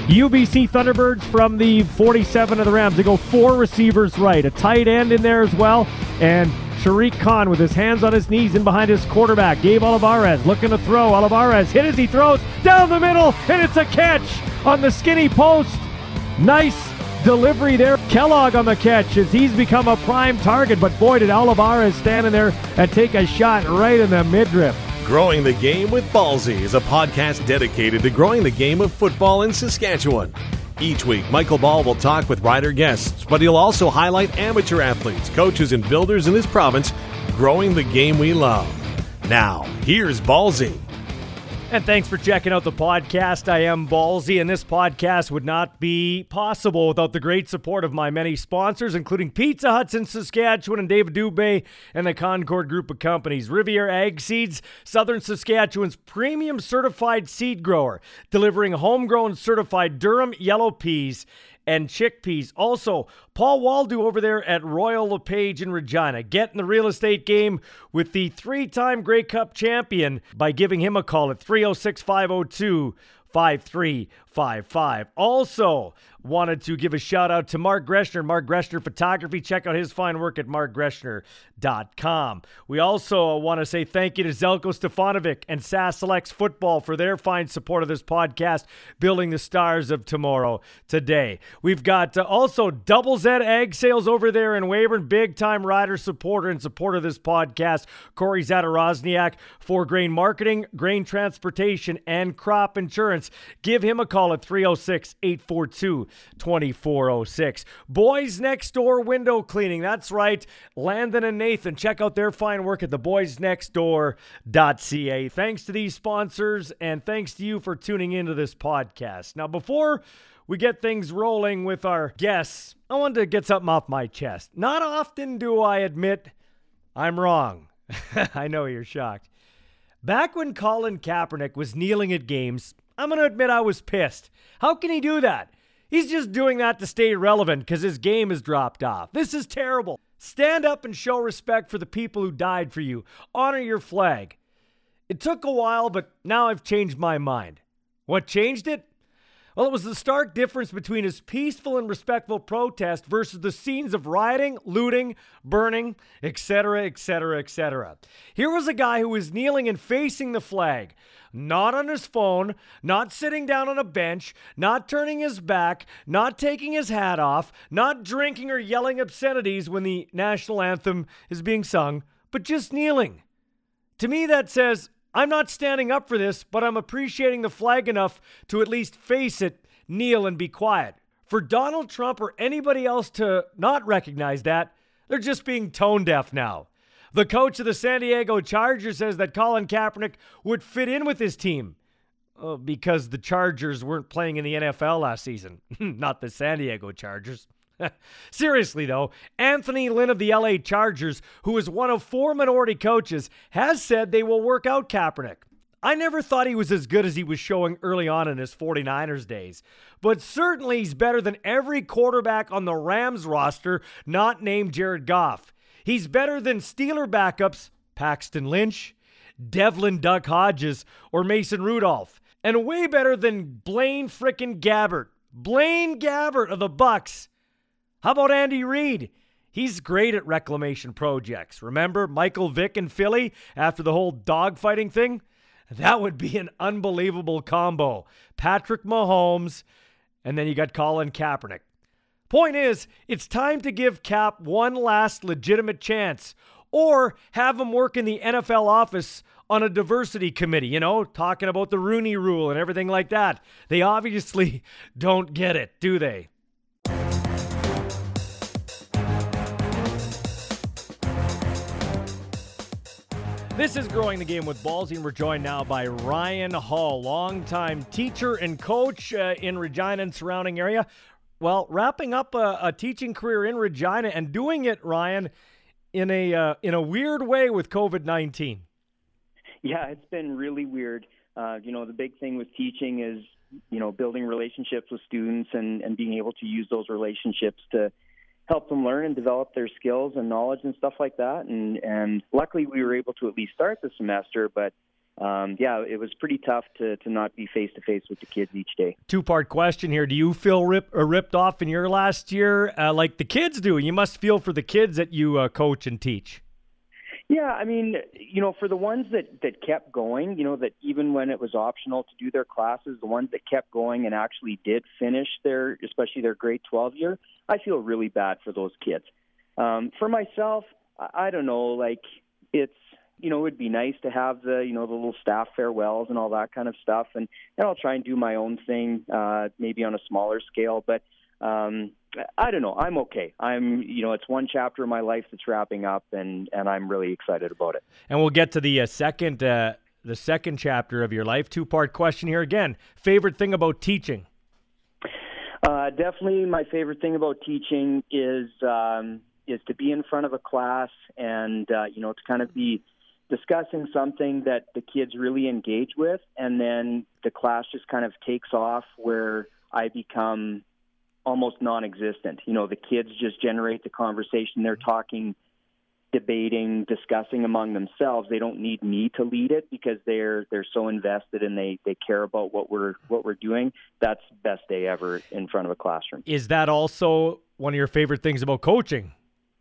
UBC Thunderbirds from the 47 of the Rams. They go 4 receivers right, a tight end in there as well, and Sharik Khan with his hands on his knees in behind his quarterback. Gabe Olivares looking to throw. Olivares hit as he throws down the middle, and it's a catch on the skinny post. Nice delivery there. Kellogg on the catch as he's become a prime target, but boy, did Olivares stand in there and take a shot right in the midriff. Growing the Game with Ballsy is a podcast dedicated to growing the game of football in Saskatchewan. Each week, Michael Ball will talk with rider guests, but he'll also highlight amateur athletes, coaches, and builders in this province growing the game we love. Now, here's Ballsy. And thanks for checking out the podcast. I am Ballsy, and this podcast would not be possible without the great support of my many sponsors, including Pizza Huts in Saskatchewan and David Dubé and the Concord Group of Companies. Riviera Ag Seeds, Southern Saskatchewan's premium certified seed grower, delivering homegrown certified Durham yellow peas and chickpeas. Also, Paul Waldo over there at Royal LePage in Regina. Get in the real estate game with the 3-time Grey Cup champion by giving him a call at 306-502-5355. Also, wanted to give a shout out to Mark Greshner, Mark Greshner Photography. Check out his fine work at markgreshner.com. We also want to say thank you to Zelko Stefanovic and SAS Selects Football for their fine support of this podcast, building the stars of tomorrow today. We've got also Double Z Ag Sales over there in Weyburn, big-time rider supporter and supporter of this podcast, Corey Zadarozniak, for grain marketing, grain transportation, and crop insurance. Give him a call at 306-842-2406. Boys Next Door Window Cleaning. That's right. Landon and Nathan. Check out their fine work at theboysnextdoor.ca. Thanks to these sponsors, and thanks to you for tuning into this podcast. Now, before we get things rolling with our guests, I wanted to get something off my chest. Not often do I admit I'm wrong. I know you're shocked. Back when Colin Kaepernick was kneeling at games, I'm going to admit I was pissed. How can he do that? He's just doing that to stay relevant because his game has dropped off. This is terrible. Stand up and show respect for the people who died for you. Honor your flag. It took a while, but now I've changed my mind. What changed it? Well, it was the stark difference between his peaceful and respectful protest versus the scenes of rioting, looting, burning, etc., etc., etc. Here was a guy who was kneeling and facing the flag, not on his phone, not sitting down on a bench, not turning his back, not taking his hat off, not drinking or yelling obscenities when the national anthem is being sung, but just kneeling. To me, that says, I'm not standing up for this, but I'm appreciating the flag enough to at least face it, kneel, and be quiet. For Donald Trump or anybody else to not recognize that, they're just being tone deaf now. The coach of the San Diego Chargers says that Colin Kaepernick would fit in with his team because the Chargers weren't playing in the NFL last season. Not the San Diego Chargers. Seriously, though, Anthony Lynn of the LA Chargers, who is one of 4 minority coaches, has said they will work out Kaepernick. I never thought he was as good as he was showing early on in his 49ers days, but certainly he's better than every quarterback on the Rams roster not named Jared Goff. He's better than Steeler backups Paxton Lynch, Devlin Duck Hodges, or Mason Rudolph, and way better than Blaine frickin' Gabbert. Blaine Gabbert of the Bucks. How about Andy Reid? He's great at reclamation projects. Remember Michael Vick in Philly after the whole dogfighting thing? That would be an unbelievable combo. Patrick Mahomes, and then you got Colin Kaepernick. Point is, it's time to give Cap one last legitimate chance, or have him work in the NFL office on a diversity committee, talking about the Rooney Rule and everything like that. They obviously don't get it, do they? This is Growing the Game with Ballsy, and we're joined now by Ryan Hall, longtime teacher and coach in Regina and surrounding area. Well, wrapping up a teaching career in Regina and doing it, Ryan, in a weird way with COVID-19. Yeah, it's been really weird. The big thing with teaching is, building relationships with students and being able to use those relationships to help them learn and develop their skills and knowledge and stuff like that. And luckily we were able to at least start the semester, but It was pretty tough to not be face-to-face with the kids each day. Two-part question here. Do you feel ripped off in your last year like the kids do? You must feel for the kids that you coach and teach. Yeah, I mean, for the ones that kept going, that even when it was optional to do their classes, the ones that kept going and actually did finish especially their grade 12 year, I feel really bad for those kids. For myself, I don't know, it's, it would be nice to have the little staff farewells and all that kind of stuff. And I'll try and do my own thing, maybe on a smaller scale. But I don't know. I'm okay. It's one chapter of my life that's wrapping up, and I'm really excited about it. And we'll get to the second chapter of your life. Two-part question here again. Favorite thing about teaching? Definitely my favorite thing about teaching is to be in front of a class and, to kind of be discussing something that the kids really engage with, and then the class just kind of takes off where I become almost non-existent. The kids just generate the conversation. They're talking, debating, discussing among themselves. They don't need me to lead it because they're so invested and they care about what we're doing. That's the best day ever in front of a classroom. Is that also one of your favorite things about coaching?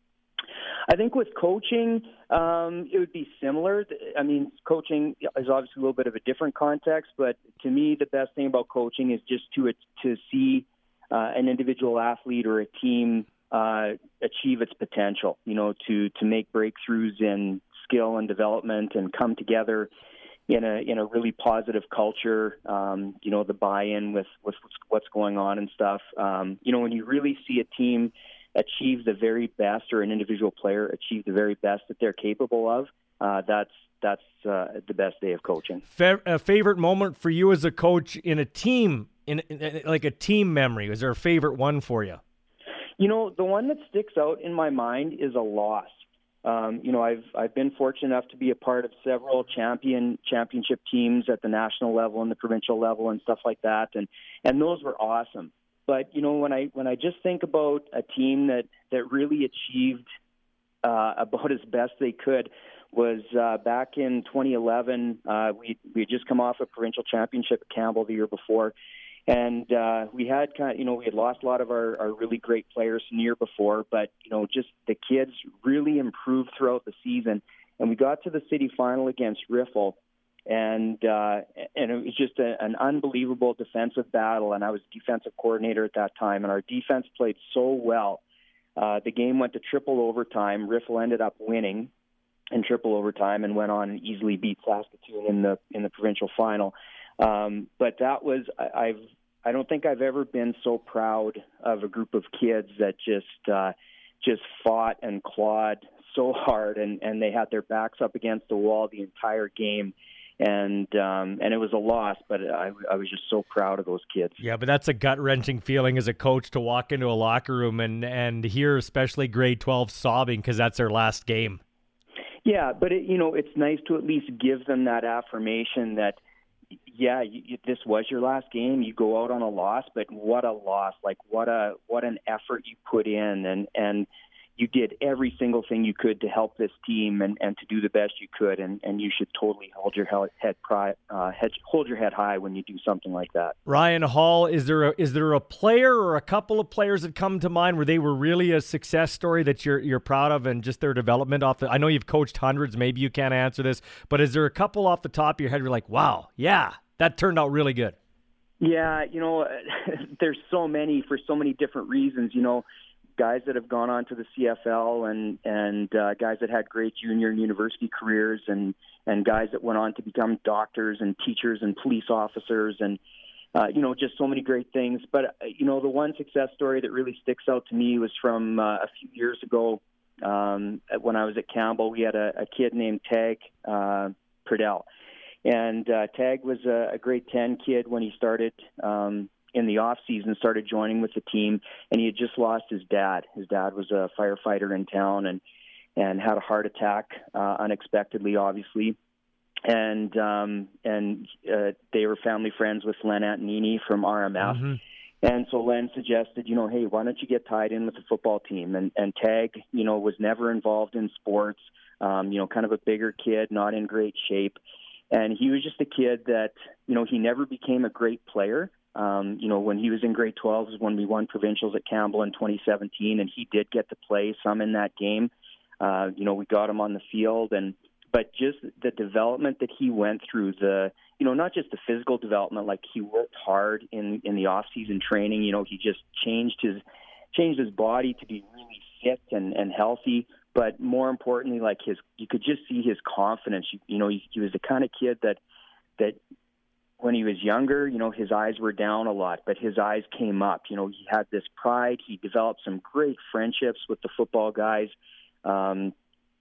I think with coaching, it would be similar. I mean, coaching is obviously a little bit of a different context, but to me, the best thing about coaching is just to see an individual athlete or a team achieve its potential, to make breakthroughs in skill and development and come together in a really positive culture, the buy-in with what's going on and stuff. When you really see a team achieve the very best, or an individual player achieve the very best that they're capable of, that's the best day of coaching. A favorite moment for you as a coach in a team, in like a team memory? Is there a favorite one for you? The one that sticks out in my mind is a loss. I've been fortunate enough to be a part of several championship teams at the national level and the provincial level and stuff like that, and those were awesome. But when I just think about a team that really achieved about as best they could, was back in 2011. We had just come off a provincial championship at Campbell the year before, and we had we had lost a lot of our really great players from the year before, but just the kids really improved throughout the season, and we got to the city final against Riffle. And it was just an unbelievable defensive battle, and I was defensive coordinator at that time, and our defense played so well. The game went to triple overtime. Riffle ended up winning in triple overtime and went on and easily beat Saskatoon in the provincial final. But that was I don't think I've ever been so proud of a group of kids that just fought and clawed so hard, and they had their backs up against the wall the entire game. And it was a loss, but I was just so proud of those kids. Yeah, but that's a gut-wrenching feeling as a coach to walk into a locker room and hear especially grade 12 sobbing because that's their last game. Yeah, but it's nice to at least give them that affirmation that, this was your last game. You go out on a loss, but what a loss! Like what an effort you put in, and you did every single thing you could to help this team and to do the best you could, and you should totally hold your head high when you do something like that. Ryan Hall, is there a player or a couple of players that come to mind where they were really a success story that you're proud of, and just their development I know you've coached hundreds, maybe you can't answer this, but is there a couple off the top of your head where you're like, wow, yeah, that turned out really good? Yeah, there's so many for so many different reasons, guys that have gone on to the CFL and guys that had great junior and university careers and guys that went on to become doctors and teachers and police officers and, just so many great things. But, the one success story that really sticks out to me was from a few years ago when I was at Campbell. We had a kid named Tag Pradell. And Tag was a grade 10 kid when he started in the off season, started joining with the team, and he had just lost his dad. His dad was a firefighter in town and had a heart attack unexpectedly, obviously. And they were family friends with Len Antonini from RMF. Mm-hmm. And so Len suggested, hey, why don't you get tied in with the football team? And Tag, was never involved in sports, kind of a bigger kid, not in great shape. And he was just a kid that, he never became a great player. When he was in grade 12 is when we won provincials at Campbell in 2017, and he did get to play some in that game. We got him on the field, but just the development that he went through, not just the physical development, like he worked hard in the off-season training. He just changed his body to be really fit and healthy. But more importantly, like you could just see his confidence. He was the kind of kid that when he was younger, his eyes were down a lot, but his eyes came up. He had this pride. He developed some great friendships with the football guys. And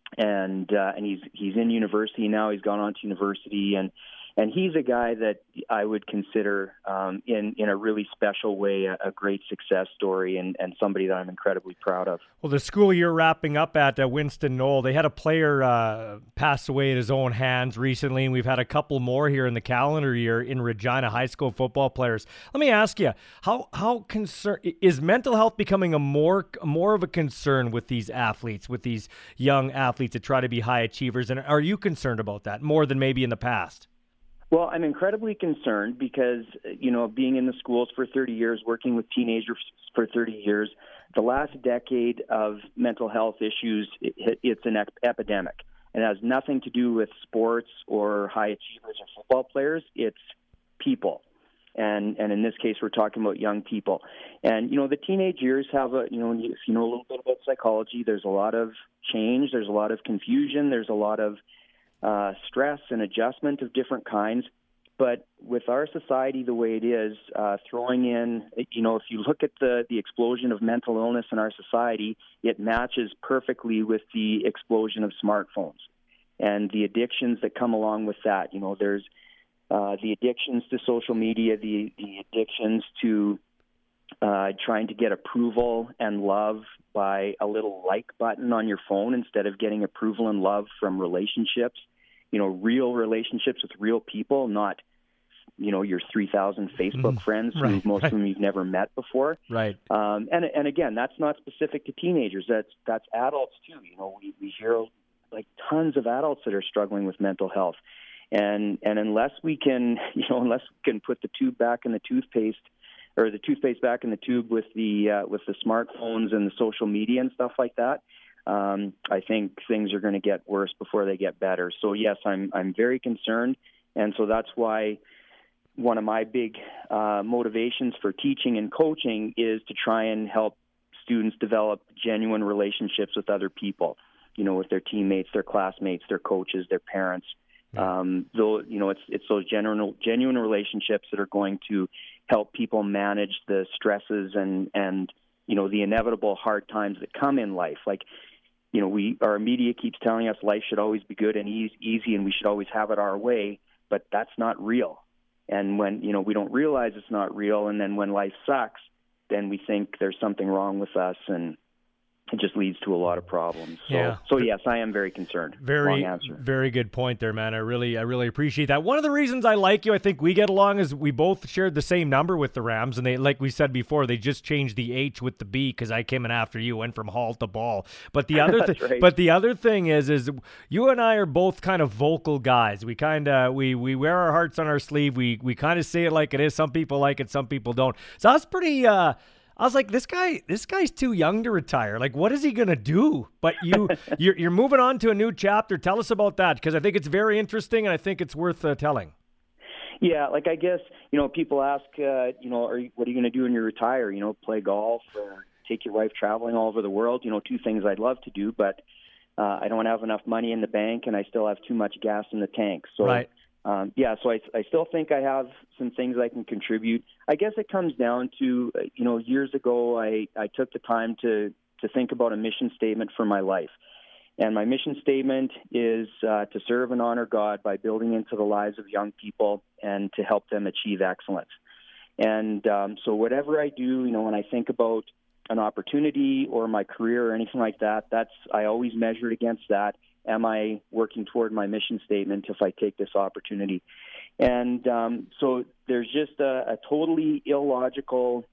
he's in university now. He's gone on to university, and he's a guy that I would consider in a really special way a great success story and somebody that I'm incredibly proud of. Well, the school you're wrapping up at Winston Knoll, they had a player pass away at his own hands recently, and we've had a couple more here in the calendar year in Regina, high school football players. Let me ask you, how concerned is mental health becoming a more of a concern with these athletes, with these young athletes that try to be high achievers, and are you concerned about that more than maybe in the past? Well, I'm incredibly concerned because, being in the schools for 30 years, working with teenagers for 30 years, the last decade of mental health issues, it's an epidemic. And it has nothing to do with sports or high achievers or football players. It's people. And in this case, we're talking about young people. And, the teenage years have if you know a little bit about psychology, there's a lot of change, there's a lot of confusion, there's a lot of stress and adjustment of different kinds. But with our society the way it is, throwing in, if you look at the explosion of mental illness in our society, it matches perfectly with the explosion of smartphones and the addictions that come along with that. There's the addictions to social media, the addictions to trying to get approval and love by a little like button on your phone instead of getting approval and love from relationships, real relationships with real people, not, your 3,000 Facebook friends, right, most of whom you've never met before. Right. And again, that's not specific to teenagers. That's adults too. We hear like tons of adults that are struggling with mental health. And unless we can put the tube back in the toothpaste, or the toothpaste back in the tube with the smartphones and the social media and stuff like that, I think things are going to get worse before they get better. So yes, I'm very concerned, and so that's why one of my big motivations for teaching and coaching is to try and help students develop genuine relationships with other people, with their teammates, their classmates, their coaches, their parents. It's those genuine relationships that are going to help people manage the stresses and the inevitable hard times that come in life. Like, our media keeps telling us life should always be good and easy and we should always have it our way, but that's not real. And when, we don't realize it's not real, and then when life sucks, then we think there's something wrong with us, and it just leads to a lot of problems. So yes, I am very concerned. Long answer. Very good point there, man. I really appreciate that. One of the reasons I like you, I think we get along, is we both shared the same number with the Rams, and they, like we said before, they just changed the H with the B because I came in after you, went from Hall to Ball. But the other right. But the other thing is you and I are both kind of vocal guys. We kind of we wear our hearts on our sleeve. We kind of say it like it is. Some people like it, some people don't. So I was pretty. I was like, this guy's too young to retire. Like, what is he going to do? But you're moving on to a new chapter. Tell us about that, because I think it's very interesting, and I think it's worth telling. Yeah, like I guess, people ask, what are you going to do when you retire? Play golf or take your wife traveling all over the world? Two things I'd love to do, but I don't have enough money in the bank, and I still have too much gas in the tank. So, right. So I still think I have some things I can contribute. I guess it comes down to, years ago, I took the time to think about a mission statement for my life. And my mission statement is to serve and honor God by building into the lives of young people and to help them achieve excellence. And so whatever I do, when I think about an opportunity or my career or anything like that, I always measure it against that. Am I working toward my mission statement if I take this opportunity? And so there's just a totally illogical,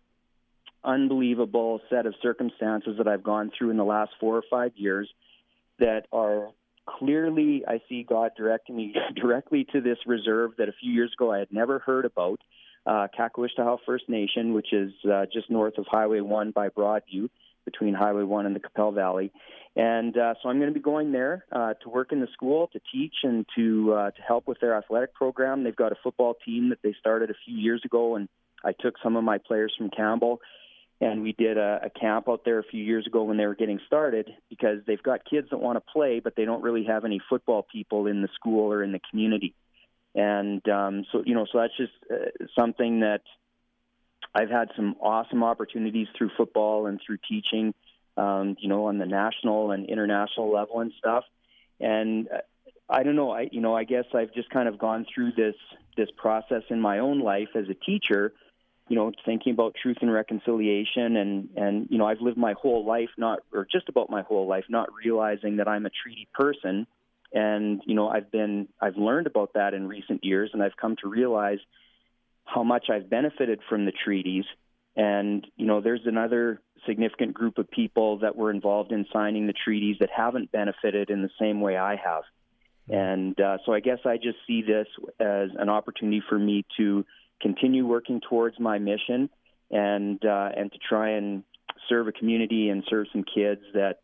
unbelievable set of circumstances that I've gone through in the last 4 or 5 years that are clearly I see God directing me directly to this reserve that a few years ago I had never heard about, Kakawishtaha First Nation, which is just north of Highway 1 by Broadview, between Highway 1 and the Capel Valley. And so I'm going to be going there to work in the school, to teach, and to help with their athletic program. They've got a football team that they started a few years ago, and I took some of my players from Campbell, and we did a camp out there a few years ago when they were getting started, because they've got kids that want to play, but they don't really have any football people in the school or in the community. And so that's just something that I've had some awesome opportunities through football and through teaching, on the national and international level and stuff. And I don't know, I guess I've just kind of gone through this process in my own life as a teacher, thinking about truth and reconciliation. And I've lived my whole life, just about my whole life, not realizing that I'm a treaty person. And, I've learned about that in recent years, and I've come to realize how much I've benefited from the treaties. And, there's another significant group of people that were involved in signing the treaties that haven't benefited in the same way I have. And so I guess I just see this as an opportunity for me to continue working towards my mission and to try and serve a community and serve some kids that,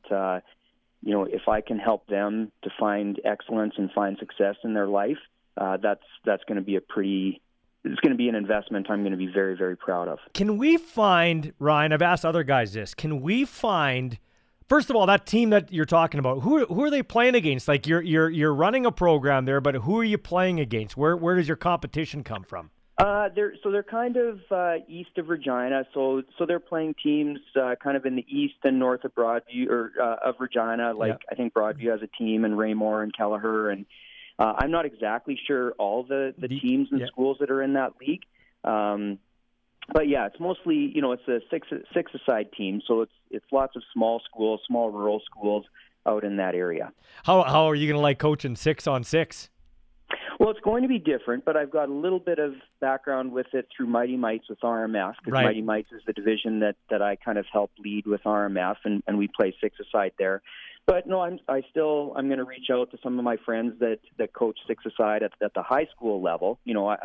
if I can help them to find excellence and find success in their life, that's going to be it's going to be an investment I'm going to be very, very proud of. Can we find, Ryan, I've asked other guys this, can we find, first of all, that team that you're talking about, who are they playing against? Like you're running a program there, but who are you playing against? Where does your competition come from? They're kind of east of Regina, so they're playing teams kind of in the east and north of Broadview or of Regina. I think Broadview has a team, and Raymore and Kelleher, and I'm not exactly sure all the teams and schools that are in that league. But yeah, it's mostly it's a six-a-side team, so it's lots of small schools, small rural schools out in that area. How are you going to like coaching 6-on-6? Well, it's going to be different, but I've got a little bit of background with it through Mighty Mites with RMF, because Mighty Mites is the division that I kind of help lead with RMF, and we play six-a-side there. But no, I'm going to reach out to some of my friends that coach six-a-side at the high school level.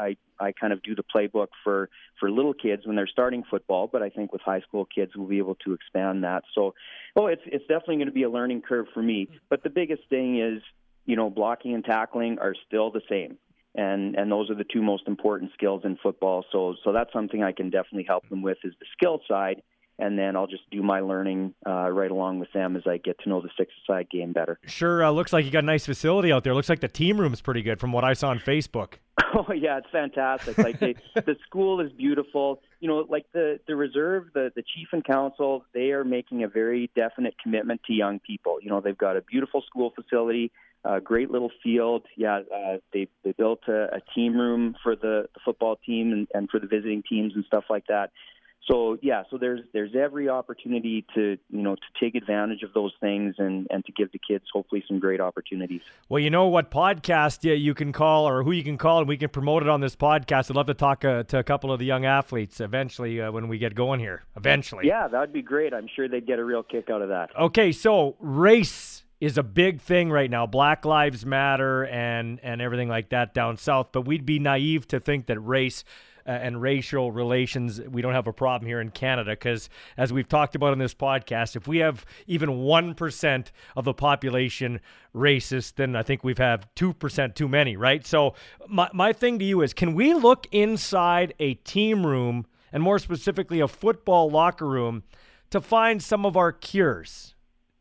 I kind of do the playbook for little kids when they're starting football, but I think with high school kids we'll be able to expand that. So, it's definitely going to be a learning curve for me. But the biggest thing is, blocking and tackling are still the same. And those are the two most important skills in football. So that's something I can definitely help them with, is the skill side. And then I'll just do my learning right along with them as I get to know the six-a-side game better. Sure, looks like you got a nice facility out there. Looks like the team room's pretty good from what I saw on Facebook. Oh, yeah, it's fantastic. The school is beautiful. The reserve, the chief and council, they are making a very definite commitment to young people. They've got a beautiful school facility, a great little field. Yeah, they built a team room for the football team and for the visiting teams and stuff like that. So there's every opportunity to take advantage of those things and to give the kids hopefully some great opportunities. Well, you know what podcast you can call, or who you can call, and we can promote it on this podcast. I'd love to talk to a couple of the young athletes eventually when we get going here. Eventually. Yeah, that would be great. I'm sure they'd get a real kick out of that. Okay, so race is a big thing right now. Black Lives Matter and everything like that down south. But we'd be naive to think that race and racial relations, we don't have a problem here in Canada, because as we've talked about in this podcast, if we have even 1% of the population racist, then I think we've had 2% too many, right? So my thing to you is, can we look inside a team room, and more specifically a football locker room, to find some of our cures?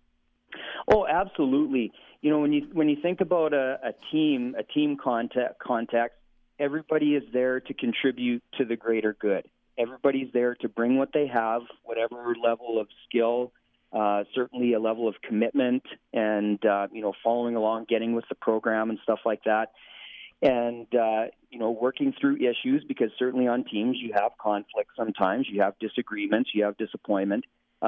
Oh, absolutely. When you think about a team context, everybody is there to contribute to the greater good. Everybody's there to bring what they have, whatever level of skill, certainly a level of commitment, and following along, getting with the program and stuff like that. And working through issues, because certainly on teams you have conflict sometimes, you have disagreements, you have disappointment.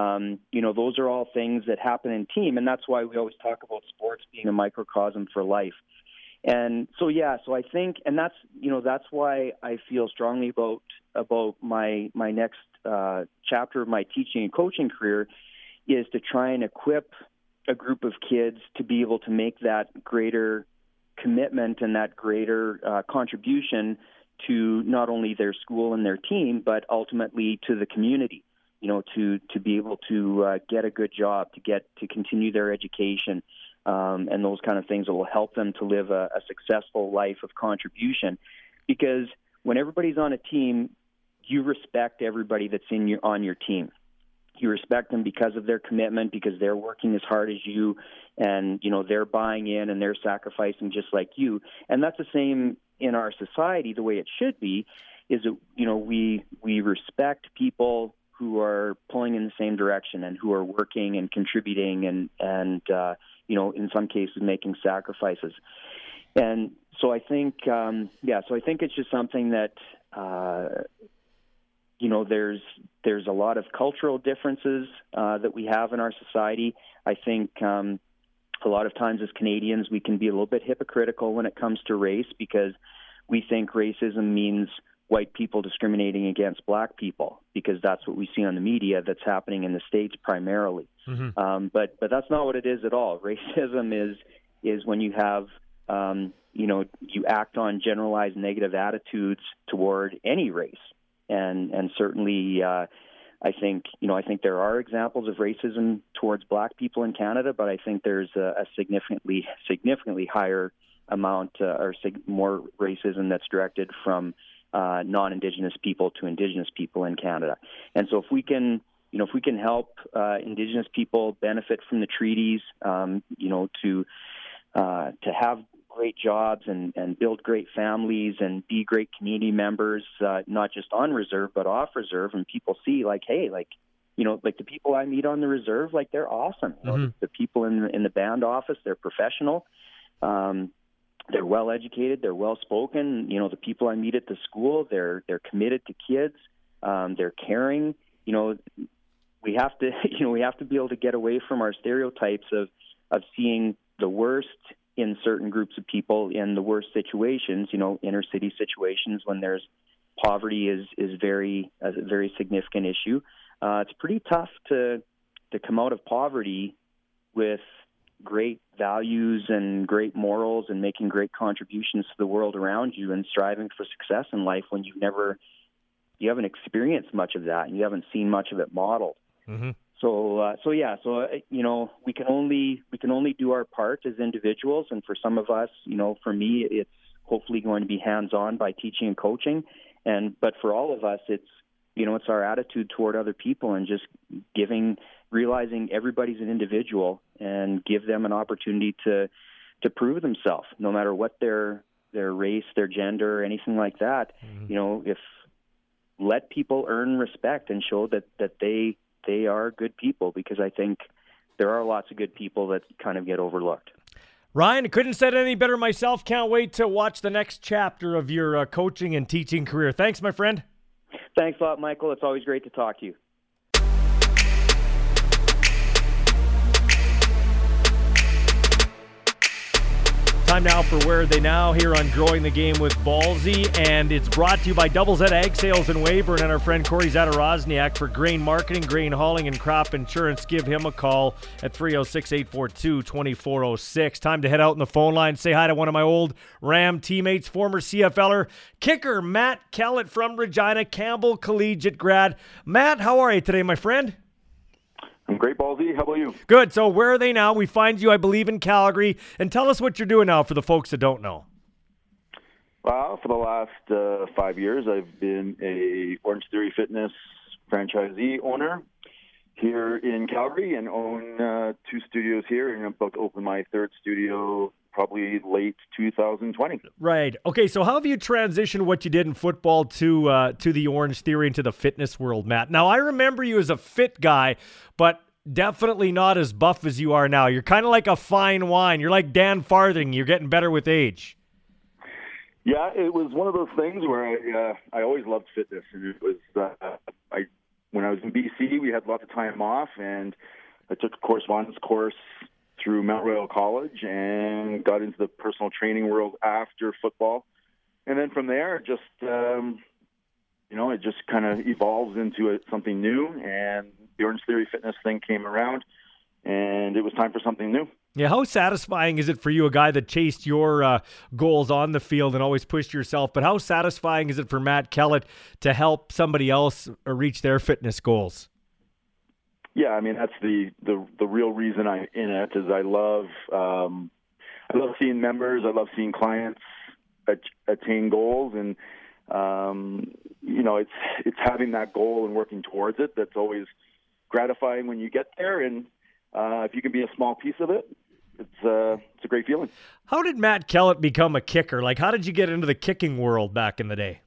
Those are all things that happen in team, and that's why we always talk about sports being a microcosm for life. And so I think, and that's why I feel strongly about my next chapter of my teaching and coaching career, is to try and equip a group of kids to be able to make that greater commitment and that greater contribution to not only their school and their team, but ultimately to the community. To be able to get a good job, to continue their education, and those kind of things that will help them to live a successful life of contribution. Because when everybody's on a team, you respect everybody that's on your team. You respect them because of their commitment, because they're working as hard as you, and they're buying in and they're sacrificing just like you. And that's the same in our society. The way it should be is that we respect people who are pulling in the same direction and who are working and contributing and in some cases making sacrifices. And so I think it's just something that there's a lot of cultural differences that we have in our society. I think a lot of times as Canadians we can be a little bit hypocritical when it comes to race, because we think racism means white people discriminating against black people, because that's what we see on the media that's happening in the States primarily. Mm-hmm. But that's not what it is at all. Racism is when you have you act on generalized negative attitudes toward any race, and certainly I think there are examples of racism towards black people in Canada, but I think there's a significantly higher amount more racism that's directed from non-Indigenous people to Indigenous people in Canada. And so if we can help Indigenous people benefit from the treaties, to have great jobs and build great families and be great community members, not just on reserve but off reserve, and people see the people I meet on the reserve, they're awesome. Mm-hmm. The people in the band office, they're professional. They're well educated. They're well spoken. The people I meet at the school, they're committed to kids. They're caring. We have to be able to get away from our stereotypes of seeing the worst in certain groups of people in the worst situations. Inner city situations when there's poverty is a very significant issue. It's pretty tough to come out of poverty with great values and great morals and making great contributions to the world around you and striving for success in life when you haven't experienced much of that and you haven't seen much of it modeled. Mm-hmm. So we can only do our part as individuals, and for some of us, for me, it's hopefully going to be hands-on by teaching and coaching, but for all of us, it's our attitude toward other people and just realizing everybody's an individual and give them an opportunity to prove themselves, no matter what their race, their gender, or anything like that. Mm-hmm. If let people earn respect and show that they are good people, because I think there are lots of good people that kind of get overlooked. Ryan, I couldn't said any better myself. Can't wait to watch the next chapter of your coaching and teaching career. Thanks, my friend. Thanks a lot, Michael. It's always great to talk to you. Time now for Where Are They Now here on Growing the Game with Ballsy, and it's brought to you by Double Z Ag Sales in Weyburn and our friend Corey Zadarozniak for grain marketing, grain hauling, and crop insurance. Give him a call at 306-842-2406. Time to head out in the phone line, say hi to one of my old Ram teammates, former CFLer, kicker Matt Kellett from Regina, Campbell Collegiate grad. Matt, how are you today, my friend? I'm great, Ballsy. How about you? Good. So where are they now? We find you, I believe, in Calgary. And tell us what you're doing now for the folks that don't know. Well, for the last 5 years, I've been a Orange Theory Fitness franchisee owner here in Calgary and own 2 studios here. And I'm about to open my 3rd studio probably late 2020. Right. Okay, so how have you transitioned what you did in football to the Orange Theory into the fitness world, Matt? Now, I remember you as a fit guy, but definitely not as buff as you are now. You're kind of like a fine wine. You're like Dan Farthing. You're getting better with age. Yeah, it was one of those things where I always loved fitness. And it was when I was in BC, we had lots of time off, and I took a correspondence course through Mount Royal College and got into the personal training world after football. And then from there, it just kind of evolves into something new. And the Orange Theory Fitness thing came around. and it was time for something new. Yeah, how satisfying is it for you, a guy that chased your goals on the field and always pushed yourself, but how satisfying is it for Matt Kellett to help somebody else reach their fitness goals? Yeah, I mean, that's the real reason I'm in it, is I love seeing members, I love seeing clients attain goals, and it's having that goal and working towards it that's always gratifying when you get there, and if you can be a small piece of it, it's a great feeling. How did Matt Kellett become a kicker? Like, how did you get into the kicking world back in the day?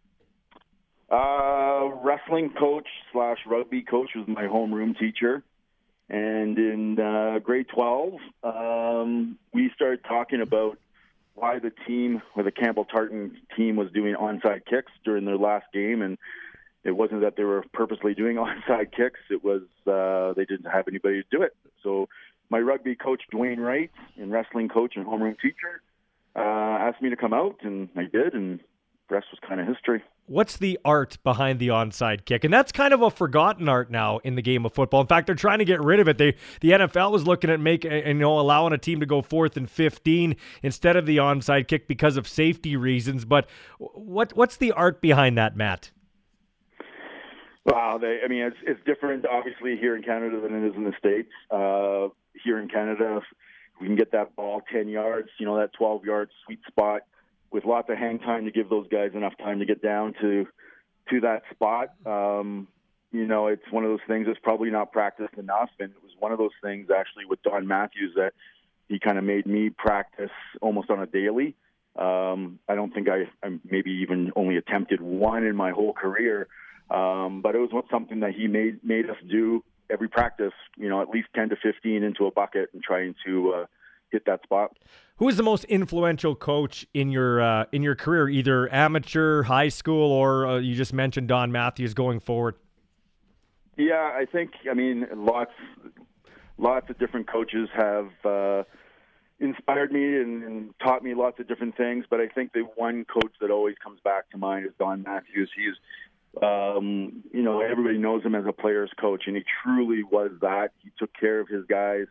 Wrestling coach / rugby coach was my homeroom teacher. And in grade 12, we started talking about why the team, or the Campbell Tartan team, was doing onside kicks during their last game. And it wasn't that they were purposely doing onside kicks. It was they didn't have anybody to do it. So my rugby coach, Dwayne Wright, and wrestling coach and homeroom teacher asked me to come out, and I did, and the rest was kind of history. What's the art behind the onside kick? And that's kind of a forgotten art now in the game of football. In fact, they're trying to get rid of it. The NFL was looking at allowing a team to go 4th and 15 instead of the onside kick because of safety reasons. But what's the art behind that, Matt? Wow, it's different, obviously, here in Canada than it is in the States. Here in Canada, we can get that ball 10 yards, that 12-yard sweet spot, with lots of hang time to give those guys enough time to get down to that spot. It's one of those things that's probably not practiced enough, and it was one of those things actually with Don Matthews that he kind of made me practice almost on a daily. I don't think I maybe even only attempted one in my whole career, but it was something that he made us do every practice, at least 10 to 15 into a bucket and trying to hit that spot. Who is the most influential coach in your career, either amateur, high school, or you just mentioned Don Matthews going forward? Yeah, I think, lots of different coaches have inspired me and taught me lots of different things, but I think the one coach that always comes back to mind is Don Matthews. He's, everybody knows him as a player's coach, and he truly was that. He took care of his guys.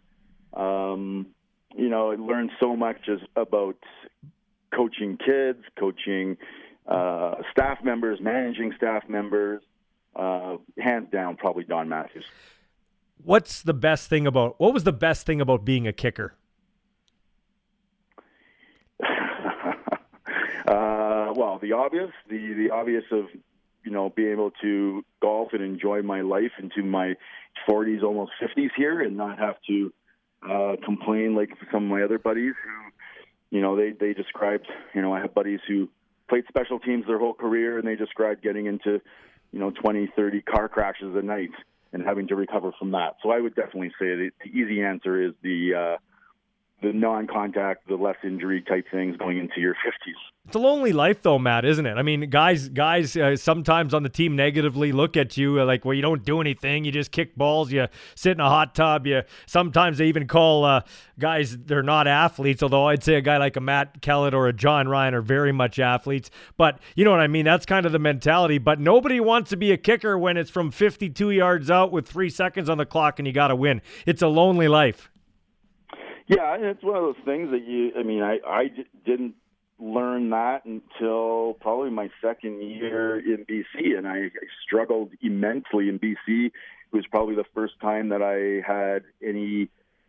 I learned so much about coaching kids, coaching staff members, managing staff members. Hands down, probably Don Matthews. What was the best thing about being a kicker? Well, the obvious of, being able to golf and enjoy my life into my 40s, almost 50s here, and not have to complain like some of my other buddies who, they described, I have buddies who played special teams their whole career, and they described getting into, 20, 30 car crashes a night and having to recover from that. So I would definitely say the easy answer is the non-contact, the less injury type things going into your 50s. It's a lonely life, though, Matt, isn't it? I mean, guys sometimes on the team negatively look at you like, well, you don't do anything. You just kick balls. You sit in a hot tub. Sometimes they even call guys, they're not athletes, although I'd say a guy like a Matt Kellett or a John Ryan are very much athletes. But you know what I mean? That's kind of the mentality. But nobody wants to be a kicker when it's from 52 yards out with 3 seconds on the clock and you got to win. It's a lonely life. Yeah, it's one of those things that I didn't learn that until probably my second year in BC, and I struggled immensely in BC. It was probably the first time that I had any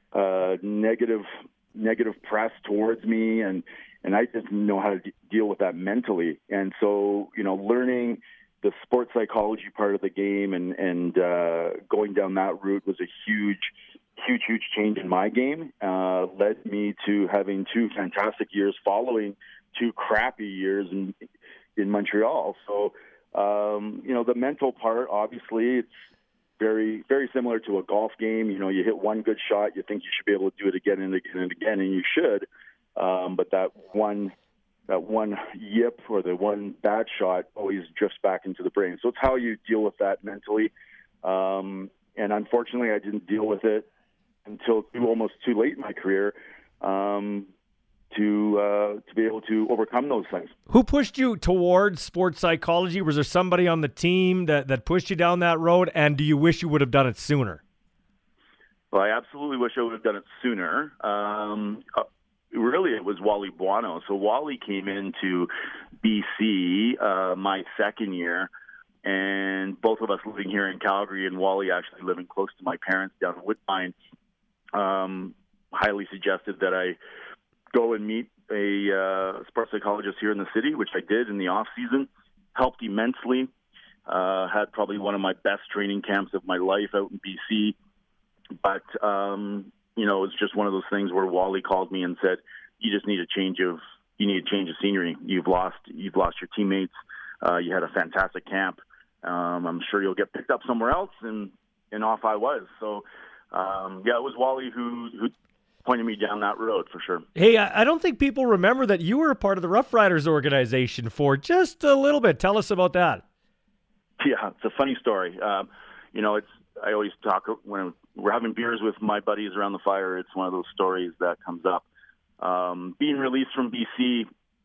negative press towards me, and I didn't know how to deal with that mentally. And so, learning the sports psychology part of the game and going down that route was a huge change in my game. Led me to having 2 fantastic years following 2 crappy years in Montreal. So, the mental part, obviously, it's very, very similar to a golf game. You hit one good shot, you think you should be able to do it again and again and again, and you should. But that one yip or the one bad shot always drifts back into the brain. So it's how you deal with that mentally. And unfortunately, I didn't deal with it until almost too late in my career to be able to overcome those things. Who pushed you towards sports psychology? Was there somebody on the team that pushed you down that road, and do you wish you would have done it sooner? Well, I absolutely wish I would have done it sooner. Really, it was Wally Buono. So Wally came into BC my second year, and both of us living here in Calgary, and Wally actually living close to my parents down in Woodbine, highly suggested that I go and meet a sports psychologist here in the city, which I did in the off season. Helped immensely. Had probably one of my best training camps of my life out in BC. But, you know, it was just one of those things where Wally called me and said, you need a change of scenery. You've lost your teammates. You had a fantastic camp. I'm sure you'll get picked up somewhere else. And off I was. So, it was Wally who pointed me down that road for sure. Hey, I don't think people remember that you were a part of the Rough Riders organization for just a little bit. Tell us about that. Yeah, it's a funny story. I always talk when we're having beers with my buddies around the fire. It's one of those stories that comes up. Being released from BC,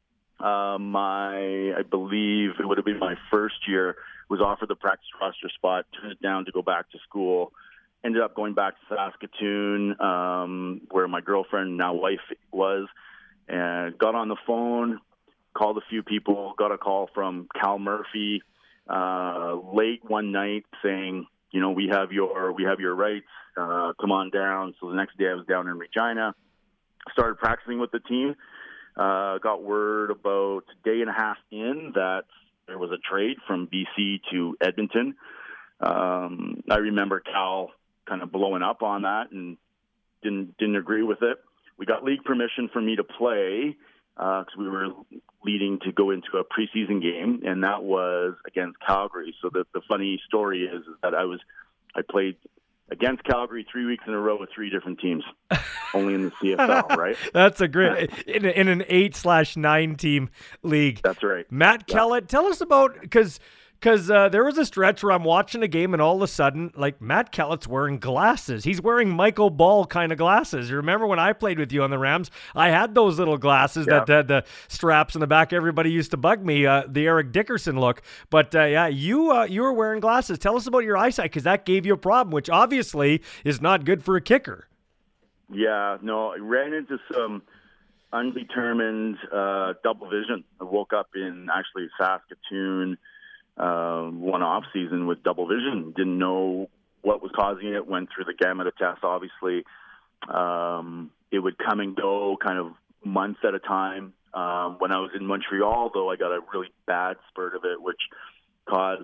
I believe it would have been my first year, was offered the practice roster spot, turned it down to go back to school. Ended up going back to Saskatoon, where my girlfriend, now wife, was, and got on the phone, called a few people, got a call from Cal Murphy late one night saying, you know, we have your rights, come on down. So the next day I was down in Regina, started practicing with the team, got word about a day and a half in that there was a trade from BC to Edmonton. I remember Cal kind of blowing up on that and didn't agree with it. We got league permission for me to play because we were leading to go into a preseason game, and that was against Calgary. So the funny story is that I played against Calgary 3 weeks in a row with three different teams, only in the CFL, right? That's a great in an 8/9 team league. That's right. Matt Kellett, tell us about because there was a stretch where I'm watching a game and all of a sudden, like, Matt Kellett's wearing glasses. He's wearing Michael Ball kind of glasses. You remember when I played with you on the Rams? I had those little glasses that had the straps in the back. Everybody used to bug me, the Eric Dickerson look. But you were wearing glasses. Tell us about your eyesight, because that gave you a problem, which obviously is not good for a kicker. Yeah, no, I ran into some undetermined double vision. I woke up in actually Saskatoon one off season with double vision. Didn't know what was causing it. Went through the gamut of tests. Obviously, it would come and go kind of months at a time. When I was in Montreal, though, I got a really bad spurt of it, which caused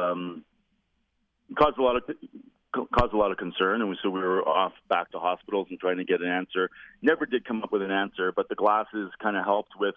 a lot of concern. And so we were off back to hospitals and trying to get an answer. Never did come up with an answer, but the glasses kind of helped with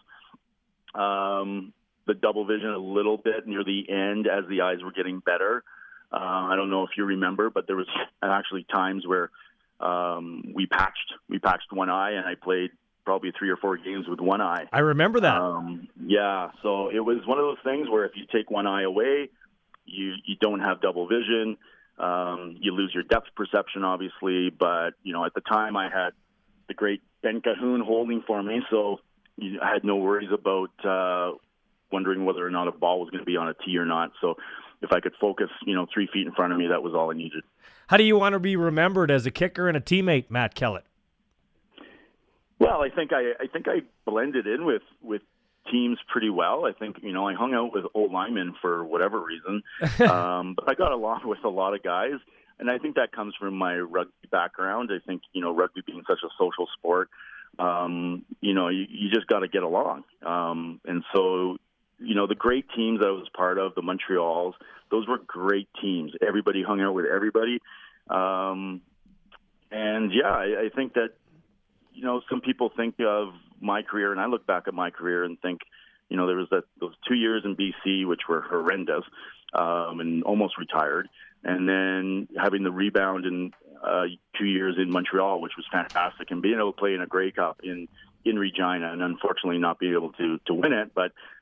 the double vision a little bit near the end as the eyes were getting better. I don't know if you remember, but there was actually times where we patched one eye, and I played probably 3 or 4 games with one eye. I remember that. So it was one of those things where if you take one eye away, you don't have double vision. You lose your depth perception, obviously. But, you know, at the time I had the great Ben Cahoon holding for me, so I had no worries about wondering whether or not a ball was going to be on a tee or not. So if I could focus, 3 feet in front of me, that was all I needed. How do you want to be remembered as a kicker and a teammate, Matt Kellett? Well, I think I blended in with teams pretty well. I think, I hung out with old linemen for whatever reason. But I got along with a lot of guys. And I think that comes from my rugby background. I think, rugby being such a social sport, you just got to get along. And so, the great teams that I was part of, the Montreals, those were great teams. Everybody hung out with everybody. I think that, some people think of my career, and I look back at my career and think, there was those 2 years in BC, which were horrendous, and almost retired. And then having the rebound in 2 years in Montreal, which was fantastic, and being able to play in a Grey Cup in Regina, and unfortunately not being able to win it. But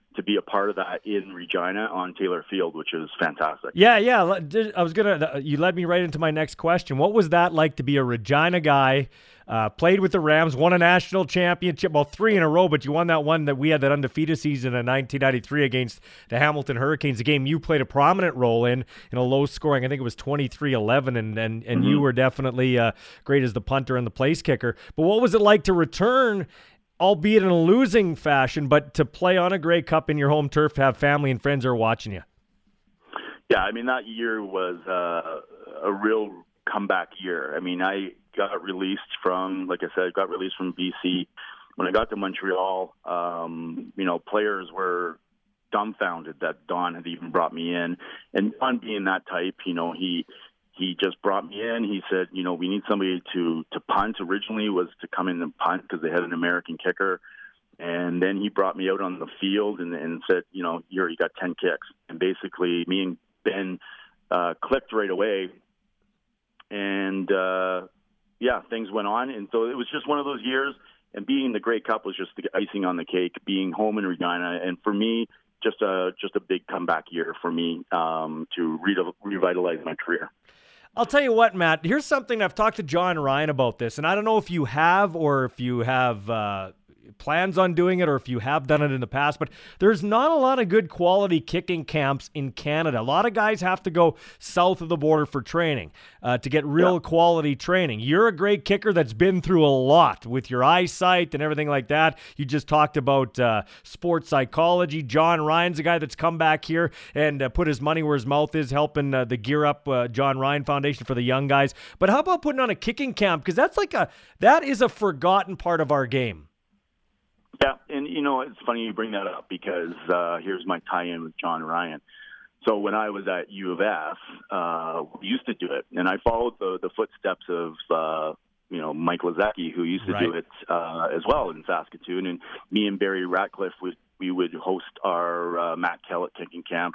to be a part of that in Regina on Taylor Field, which is fantastic. Yeah. I was you led me right into my next question. What was that like to be a Regina guy, played with the Rams, won a national championship, well, 3 in a row, but you won that one that we had, that undefeated season in 1993 against the Hamilton Hurricanes, a game you played a prominent role in a low scoring, I think it was 23-11, and you were definitely great as the punter and the place kicker. But what was it like to return, albeit in a losing fashion, but to play on a Grey Cup in your home turf, to have family and friends are watching you? Yeah, I mean, that year was a real comeback year. I mean, I got released from BC. When I got to Montreal, players were dumbfounded that Don had even brought me in. And Don being that type, he just brought me in. He said, we need somebody to punt. Originally was to come in and punt because they had an American kicker. And then he brought me out on the field and said, you got 10 kicks. And basically me and Ben clicked right away. And, things went on. And so it was just one of those years. And being the Grey Cup was just the icing on the cake, being home in Regina. And for me, just a big comeback year for me to revitalize my career. I'll tell you what, Matt, here's something. I've talked to John Ryan about this, and I don't know if you have or if you have plans on doing it or if you have done it in the past, but there's not a lot of good quality kicking camps in Canada. A lot of guys have to go south of the border for training to get real quality training. You're a great kicker that's been through a lot with your eyesight and everything like that. You just talked about sports psychology. John Ryan's a guy that's come back here and put his money where his mouth is, helping the Gear Up John Ryan Foundation for the young guys. But how about putting on a kicking camp? Because that is a forgotten part of our game. Yeah, and it's funny you bring that up because here's my tie-in with John Ryan. So when I was at U of S, we used to do it, and I followed the footsteps of Mike Lazecki, who used to do it as well in Saskatoon, and me and Barry Ratcliffe we would host our Matt Kellett kicking camp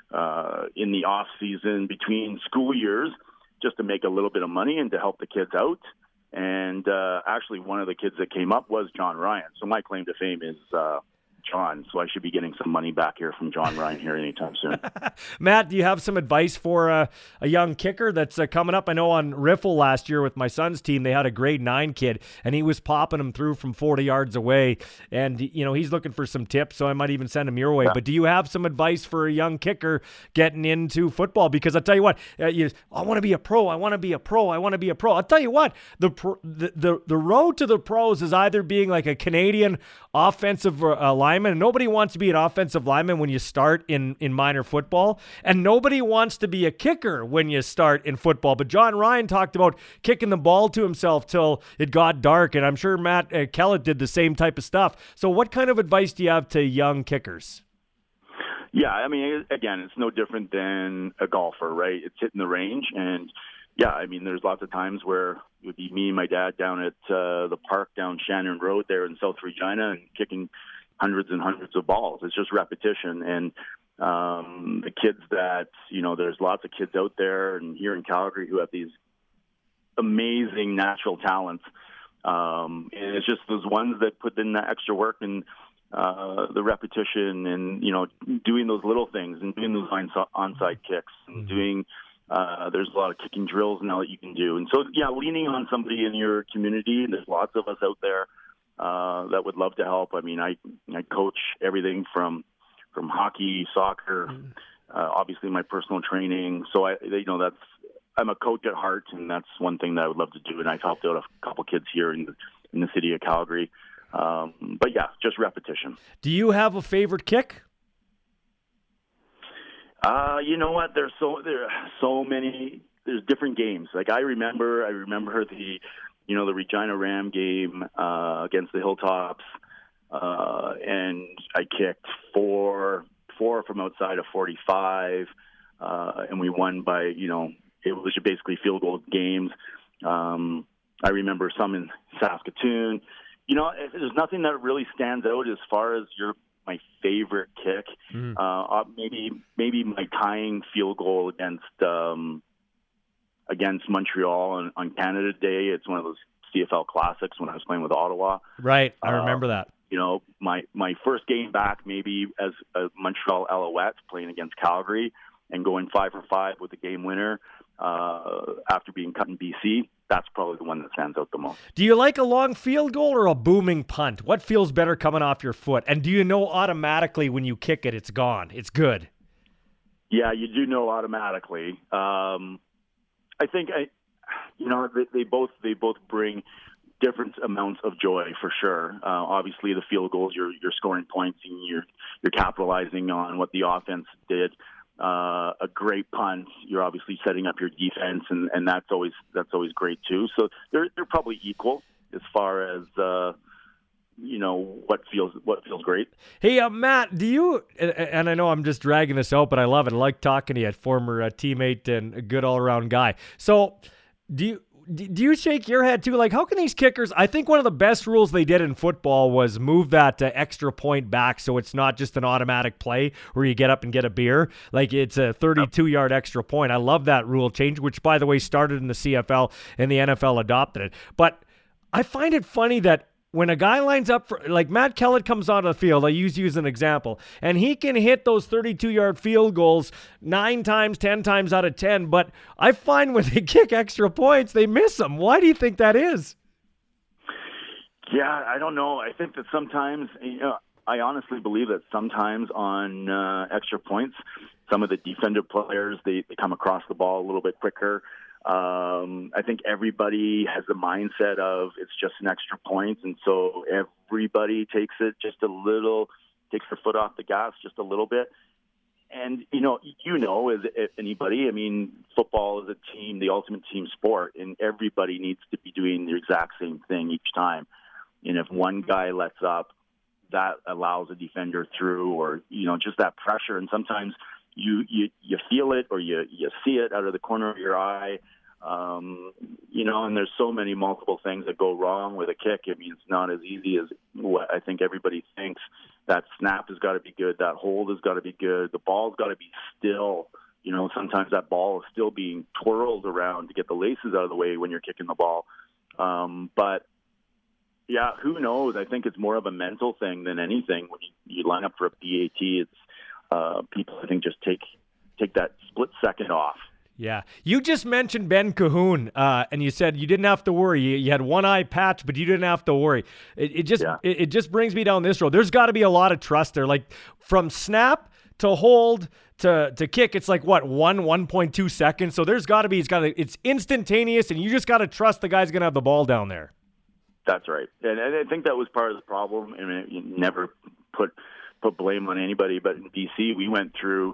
in the off season between school years, just to make a little bit of money and to help the kids out. And actually, one of the kids that came up was John Ryan. So my claim to fame is John. So I should be getting some money back here from John Ryan here anytime soon. Matt, do you have some advice for a young kicker that's coming up? I know on Riffle last year with my son's team, they had a grade 9 kid, and he was popping them through from 40 yards away. And, he's looking for some tips, so I might even send him your way. Yeah. But do you have some advice for a young kicker getting into football? Because I'll tell you what, I want to be a pro. I want to be a pro. I want to be a pro. I'll tell you what, the road to the pros is either being like a Canadian offensive lineman, and nobody wants to be an offensive lineman when you start in minor football, and nobody wants to be a kicker when you start in football. But John Ryan talked about kicking the ball to himself till it got dark, and I'm sure Matt Kellett did the same type of stuff. So what kind of advice do you have to young kickers? Yeah, I mean, again, it's no different than a golfer, right? It's hitting the range, and yeah, I mean, there's lots of times where it would be me and my dad down at the park down Shannon Road there in South Regina and kicking hundreds and hundreds of balls. It's just repetition. And the kids that, there's lots of kids out there and here in Calgary who have these amazing natural talents. And it's just those ones that put in the extra work and the repetition and, doing those little things and doing those onside kicks and doing there's a lot of kicking drills now that you can do. And so, yeah, leaning on somebody in your community, and there's lots of us out there that would love to help. I mean, I coach everything from hockey, soccer, obviously my personal training. So I'm a coach at heart, and that's one thing that I would love to do. And I've helped out a couple kids here in the city of Calgary. But yeah, just repetition. Do you have a favorite kick? You know what? There are so many. There's different games. Like I remember the Regina Ram game against the Hilltops, and I kicked four from outside of 45, and we won by it was basically field goal games. I remember some in Saskatoon. There's nothing that really stands out as far as my favorite kick. Maybe my tying field goal against Montreal on Canada Day. It's one of those CFL classics when I was playing with Ottawa. Right, I remember that. my first game back maybe as a Montreal Alouettes playing against Calgary and going 5 for 5 with the game winner after being cut in BC, that's probably the one that stands out the most. Do you like a long field goal or a booming punt? What feels better coming off your foot? And do you know automatically when you kick it, it's gone, it's good? Yeah, you do know automatically. I think they both bring different amounts of joy for sure. Obviously, the field goals, you're scoring points and you're capitalizing on what the offense did. A great punt, you're obviously setting up your defense, and that's always great too. So they're probably equal as far as what feels great. Hey, Matt, do you? And I know I'm just dragging this out, but I love it. I like talking to you, former teammate and a good all around guy. So do you shake your head too? Like, how can these kickers? I think one of the best rules they did in football was move that extra point back so it's not just an automatic play where you get up and get a beer. Like, it's a 32-yard extra point. I love that rule change, which, by the way, started in the CFL and the NFL adopted it. But I find it funny that when a guy lines up for, like Matt Kellett comes onto the field, I use you as an example, and he can hit those 32-yard field goals 9 times, 10 times out of 10, but I find when they kick extra points, they miss them. Why do you think that is? Yeah, I don't know. I think that sometimes, I honestly believe that sometimes on extra points, some of the defensive players, they come across the ball a little bit quicker. I think everybody has the mindset of it's just an extra point, and so everybody takes their foot off the gas just a little bit. And as anybody, I mean, football is a team, the ultimate team sport, and everybody needs to be doing the exact same thing each time. And if one guy lets up, that allows a defender through, or just that pressure. And sometimes you feel it, or you see it out of the corner of your eye. And there's so many multiple things that go wrong with a kick. I mean, it's not as easy as what I think everybody thinks. That snap has got to be good. That hold has got to be good. The ball's got to be still. Sometimes that ball is still being twirled around to get the laces out of the way when you're kicking the ball. But yeah, who knows? I think it's more of a mental thing than anything. When you line up for a PAT, it's people, I think, just take that split second off. Yeah. You just mentioned Ben Cahoon, and you said you didn't have to worry. You had one eye patch, but you didn't have to worry. It just brings me down this road. There's got to be a lot of trust there. Like, from snap to hold to kick, it's like, 1.2 seconds. So there's got to be, it's instantaneous, and you just got to trust the guy's going to have the ball down there. That's right. And I think that was part of the problem. I mean, you never put blame on anybody, but in BC, we went through,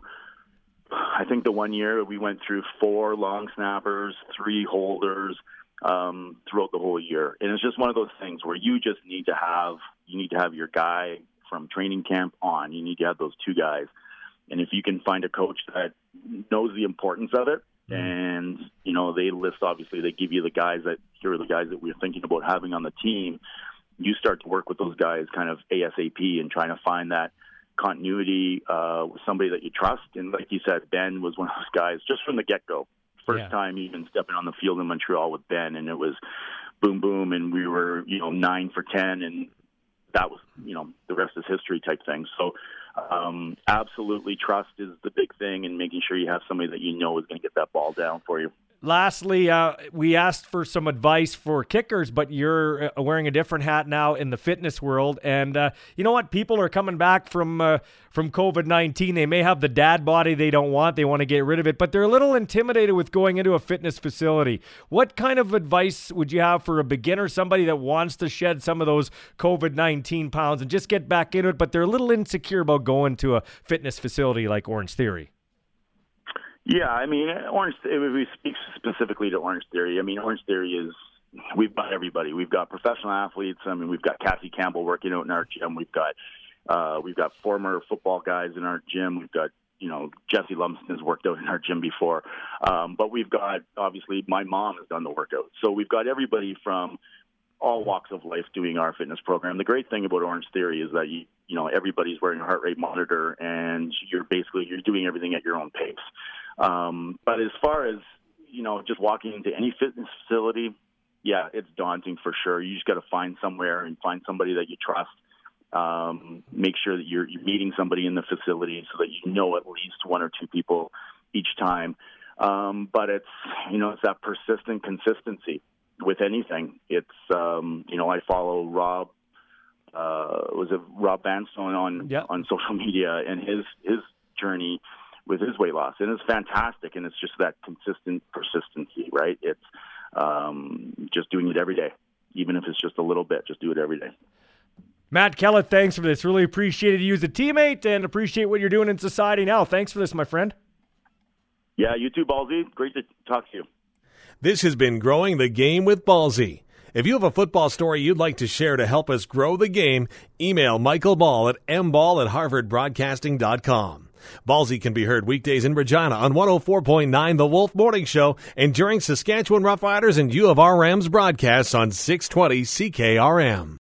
I think the one year we went through 4 long snappers, 3 holders throughout the whole year. And it's just one of those things where you just need to have your guy from training camp on. You need to have those 2 guys. And if you can find a coach that knows the importance of it, and, they list, obviously, they give you the guys that, here are the guys that we're thinking about having on the team, you start to work with those guys kind of ASAP and trying to find that continuity with somebody that you trust. And like you said, Ben was one of those guys just from the get-go. First time even stepping on the field in Montreal with Ben, and it was boom, boom, and we were, 9 for 10, and that was, the rest is history type thing. So absolutely, trust is the big thing, and making sure you have somebody that is going to get that ball down for you. Lastly, we asked for some advice for kickers, but you're wearing a different hat now in the fitness world. And you know what? People are coming back from COVID-19. They may have the dad body they don't want. They want to get rid of it, but they're a little intimidated with going into a fitness facility. What kind of advice would you have for a beginner, somebody that wants to shed some of those COVID-19 pounds and just get back into it, but they're a little insecure about going to a fitness facility like Orange Theory? Yeah, I mean, if we speak specifically to Orange Theory, I mean, Orange Theory is, we've got everybody. We've got professional athletes. I mean, we've got Cassie Campbell working out in our gym. We've got former football guys in our gym. We've got, Jesse Lumsden has worked out in our gym before. But we've got, obviously, my mom has done the workout. So we've got everybody from all walks of life doing our fitness program. The great thing about Orange Theory is that everybody's wearing a heart rate monitor, and you're doing everything at your own pace. But as far as, just walking into any fitness facility, yeah, it's daunting for sure. You just got to find somewhere and find somebody that you trust Make sure that you're meeting somebody in the facility so that you know at least one or two people each time. But it's that persistent consistency with anything. It's, I follow Rob Vanstone on social media, and his journey with his weight loss, and it's fantastic. And it's just that consistent persistency, right? It's just doing it every day, even if it's just a little bit. Just do it every day. Matt Kellett, thanks for this. Really appreciated you as a teammate and appreciate what you're doing in society now. Thanks for this, my friend. Yeah, you too, Ballsy. Great to talk to you. This has been Growing the Game with Ballsy. If you have a football story you'd like to share to help us grow the game, email Michael Ball at mball@harvardbroadcasting.com. Ballsy can be heard weekdays in Regina on 104.9 The Wolf Morning Show and during Saskatchewan Roughriders and U of R Rams broadcasts on 620 CKRM.